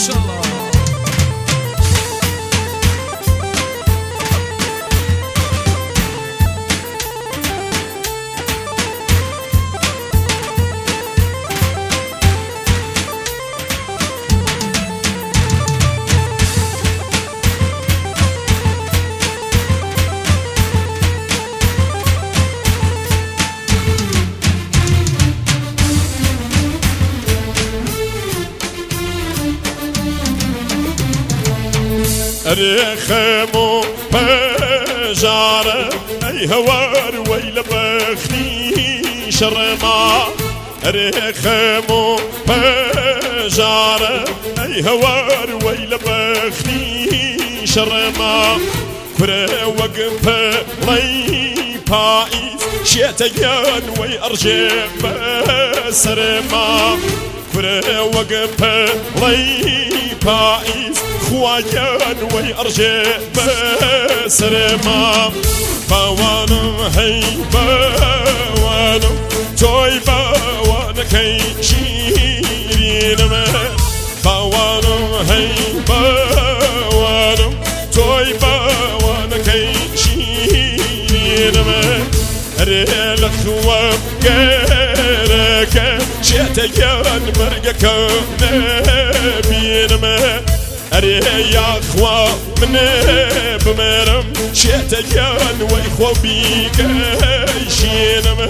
شاء الله. رخمو بجارة أي هوار ويل بخني شرما رخمو بجارة أي هوار ويل بخني شرما كره وقف لي بايز شيتيان ويرجع بسرما كره وقف لي بايز خوايان ويرجع بسرما بوانم هي بوانم توي بوانا كي شيرين ما بوانم هي بوانم توي بوانا كي شيرين ما ريلك وبقرك شيتيان مرقك نبين ما أري يا أخوة من بمرم شيتيان وإخوة بيك شينما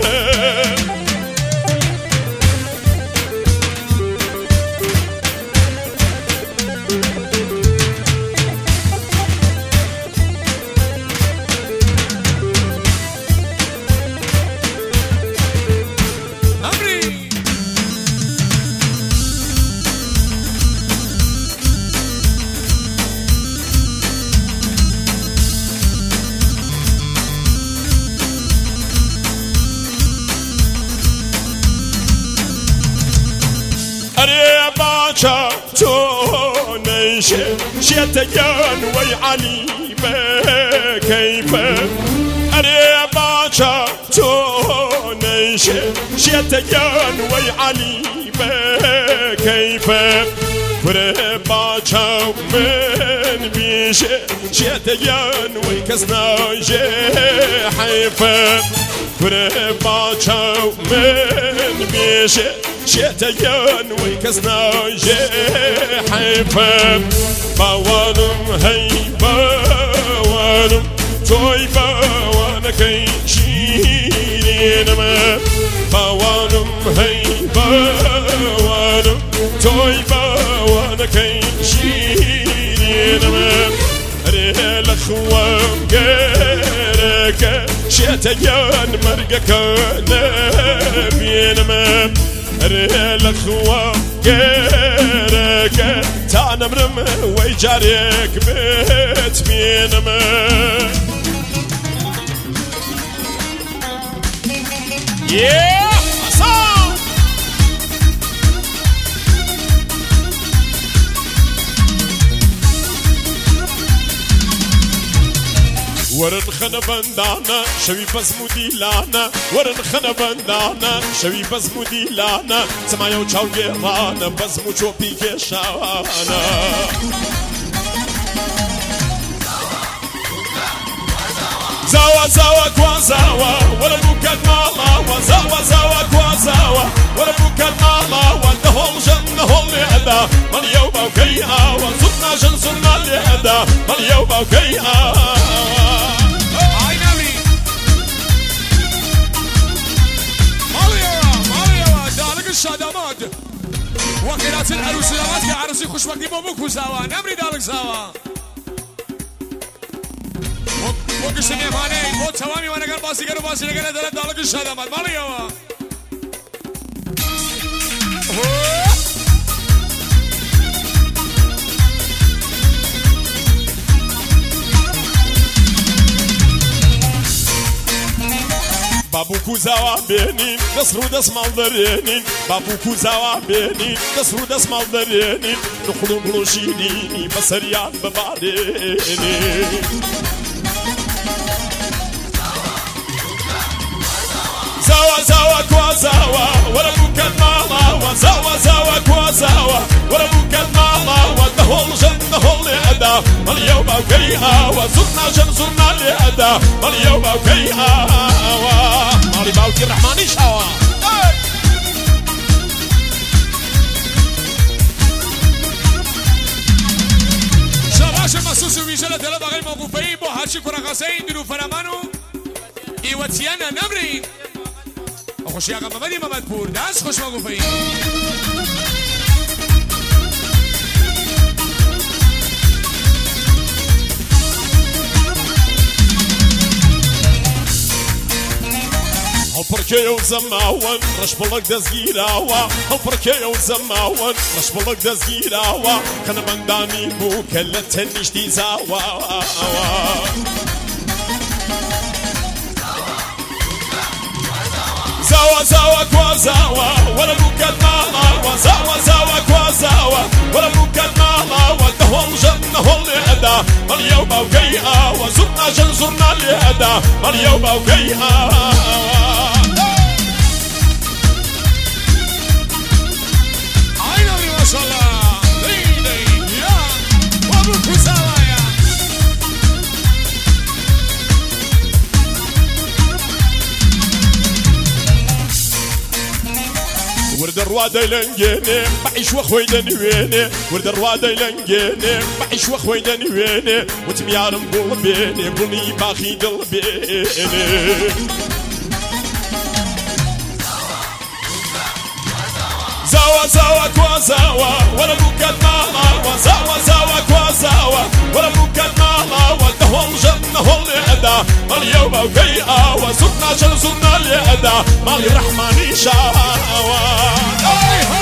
تو نيشي شيتيان ويعلي كيف أري باشا تو نيشي شيتيان ويعلي كيف فري باشا من بيشي شيتيان ويكسنا حيف فري باشا من بيشي شيتيان ويكسنا حيفا بوانم هي بوانم توي بوانا كي شيرين ما بوانم هي بوانم توي بوانا كي شيرين ما ريل خوام قرك شيتيان مرقك نبين ما ريل خوا قرك تانا مرم ويجاريك بيت بينما ورن خنا بندانا شوي بس موديلانا ورن خنا بندانا شوي بس موديلانا سمايا وچاو گرانا بس مو بيكي شانا زاوا زاوا كوا زاوا ولا بوكال ماما وزاوا زاوا كوا زاوا ولا بوكال ماما والدهول جنة هول يدا من يوبا وكيها وزدنا جن زدنا ليدا من يوبا وكيها الشادمات وكيلات العروس لوات يا عروسي خوش وقتي بابوك وزاوا نمري دالك زاوا وقش نيفاني مو توامي وانا قال باسي قالوا باسي لقنا دالك الشادمات مالي يوا بابوكو زاوا بينين نصرو دس مالدرينين بابوكو زاوا بينين نصرو دس مالدرينين نخلو بلوشيني بسريان ببعديني زاوا زاوا كوا زاوا ولا بوكال ماما وزاوا زاوا كوا زاوا ولا بوكال ماما وكيها وزرنا زرنا اليدا اليوم وكيها مالي باوكي الرحمن شاوا شباش مخصوص ويجلة دلبا غير موقوفين بو هاشي كراغاسين دلو فنمانو ايواتيانا نمري خوش يا غمامدي محمد پور داس خوش موقوفين هالبركي وزماون رش بلق دزگیراوا هالبركي وزماون رش بلق دزگیراوا خنا مندانی بو کل تنشتی زاوا زاوا زاوا كوا زاوا ولا بوكات ماما زاوا زاوا كوا زاوا ولا بوكات ماما والدهول جنة هول أدا اليوم وكيها وزرنا جن زرنا الأدا اليوم وكيها ما شاء الله دي يا وابوكو زوايا ورد الروادة لنجيني بعيش وخوي دنويني ورد الروادة لنجيني بعيش وخوي دنويني وتميارم قلبيني بني باخي قلبيني زاوا زاوا كوا زاوا ولا بوكات ماما زاوا زاوا كوا زاوا ولا بوكات ماما والدهول جنة هول أدا اليوم وكيها وزرنا جن زرنا الأدا مالي الرحمن شاوا